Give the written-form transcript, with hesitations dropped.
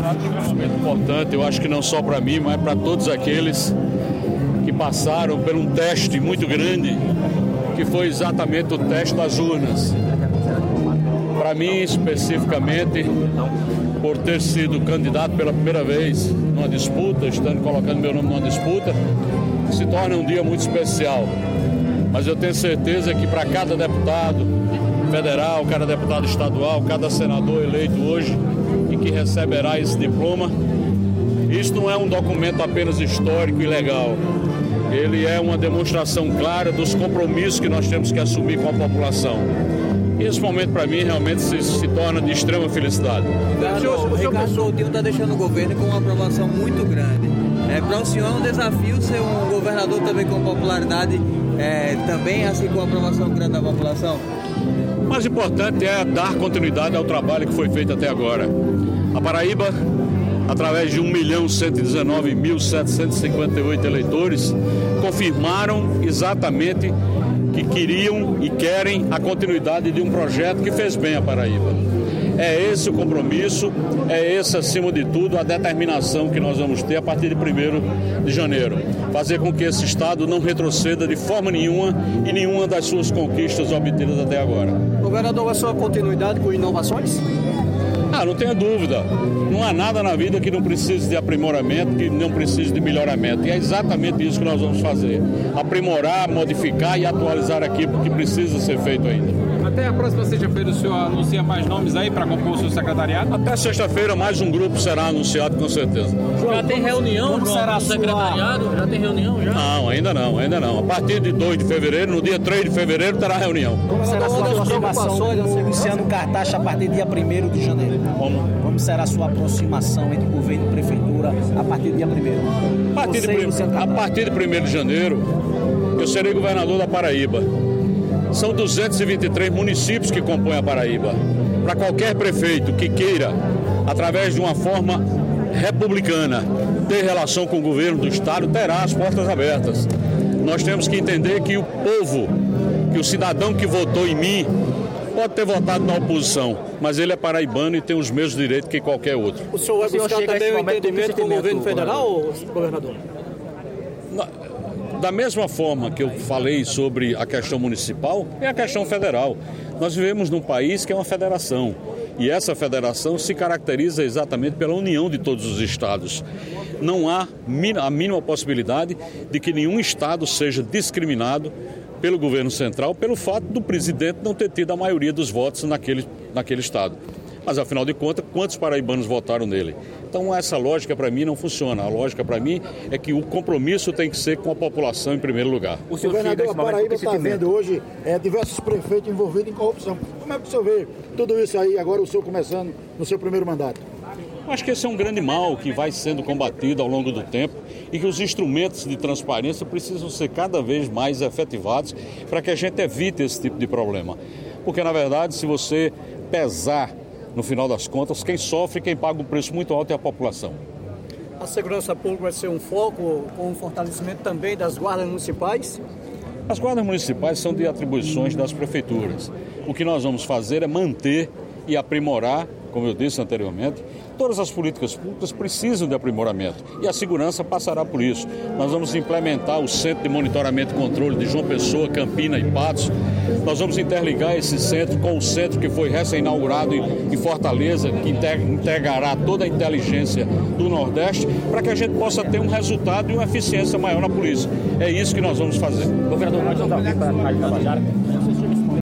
um momento importante, eu acho que não só para mim, mas para todos aqueles que passaram por um teste muito grande, que foi exatamente o teste das urnas. Para mim, especificamente, por ter sido candidato pela primeira vez numa disputa, colocando meu nome numa disputa, se torna um dia muito especial. Mas eu tenho certeza que para cada deputado federal, cada deputado estadual, cada senador eleito hoje e que receberá esse diploma, isso não é um documento apenas histórico e legal. Ele é uma demonstração clara dos compromissos que nós temos que assumir com a população. E esse momento, para mim, realmente se torna de extrema felicidade. O Ricardo Coutinho está deixando o governo com uma aprovação muito grande. Para o senhor é um desafio ser um governador também com popularidade, também assim com a aprovação grande da população? O mais importante é dar continuidade ao trabalho que foi feito até agora. A Paraíba, através de 1.119.758 eleitores, confirmaram exatamente que queriam e querem a continuidade de um projeto que fez bem a Paraíba. É esse o compromisso, é esse, acima de tudo, a determinação que nós vamos ter a partir de 1º de janeiro. Fazer com que esse Estado não retroceda de forma nenhuma em nenhuma das suas conquistas obtidas até agora. Governador, a sua continuidade com inovações? Não tenha dúvida. Não há nada na vida que não precise de aprimoramento, que não precise de melhoramento. E é exatamente isso que nós vamos fazer. Aprimorar, modificar e atualizar aquilo que precisa ser feito ainda. Até a próxima sexta-feira o senhor anuncia mais nomes aí para compor o seu secretariado? Até sexta-feira mais um grupo será anunciado, com certeza. Já tem reunião no secretariado? Já tem reunião já? Não, ainda não. A partir de 2 de fevereiro, no dia 3 de fevereiro, terá reunião. Como será a sua aproximação com Luciano Cartacho a partir do dia 1º de janeiro? Como será a sua aproximação entre governo e prefeitura a partir do dia 1º? A partir de 1º de janeiro, eu serei governador da Paraíba. São 223 municípios que compõem a Paraíba. Para qualquer prefeito que queira, através de uma forma republicana, ter relação com o governo do Estado, terá as portas abertas. Nós temos que entender que o povo, que o cidadão que votou em mim, pode ter votado na oposição, mas ele é paraibano e tem os mesmos direitos que qualquer outro. O senhor vai buscar também o entendimento com o governo federal, governador? Da mesma forma que eu falei sobre a questão municipal, é a questão federal. Nós vivemos num país que é uma federação. E essa federação se caracteriza exatamente pela união de todos os estados. Não há a mínima possibilidade de que nenhum estado seja discriminado pelo governo central pelo fato do presidente não ter tido a maioria dos votos naquele estado. Mas, afinal de contas, quantos paraibanos votaram nele? Então, essa lógica, para mim, não funciona. A lógica, para mim, é que o compromisso tem que ser com a população em primeiro lugar. O governador, a Paraíba está vendo hoje diversos prefeitos envolvidos em corrupção. Como é que o senhor vê tudo isso aí, agora o senhor começando no seu primeiro mandato? Acho que esse é um grande mal que vai sendo combatido ao longo do tempo e que os instrumentos de transparência precisam ser cada vez mais efetivados para que a gente evite esse tipo de problema. Porque, na verdade, se você pesar, no final das contas, quem sofre, quem paga um preço muito alto é a população. A segurança pública vai ser um foco com o fortalecimento também das guardas municipais? As guardas municipais são de atribuições das prefeituras. O que nós vamos fazer é manter e aprimorar, como eu disse anteriormente, todas as políticas públicas precisam de aprimoramento e a segurança passará por isso. Nós vamos implementar o Centro de Monitoramento e Controle de João Pessoa, Campina e Patos. Nós vamos interligar esse centro com o centro que foi recém-inaugurado em Fortaleza, que integrará toda a inteligência do Nordeste, para que a gente possa ter um resultado e uma eficiência maior na polícia. É isso que nós vamos fazer. Governador, nós vamos abrir para a Tabajara.